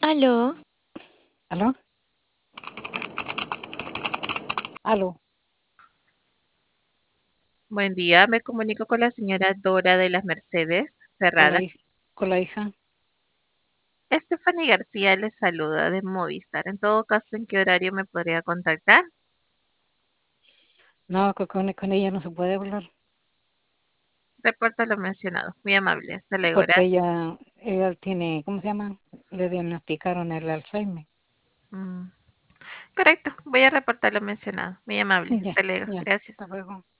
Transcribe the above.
Aló, ¿Aló? ¿Aló? Buen día, me comunico con la señora Dora de las Mercedes Con la Ferrada. hija, con la hija. Stephanie García le saluda de Movistar. En todo caso, ¿en qué horario me podría contactar? No, con ella no se puede hablar Reporta lo mencionado. Muy amable. Hasta luego, porque gracias. ella tiene, ¿cómo se llama? Le diagnosticaron el Alzheimer. Mm, correcto, voy a reportar lo mencionado. Muy amable. Ya, Hasta luego. ya. Gracias. Hasta luego.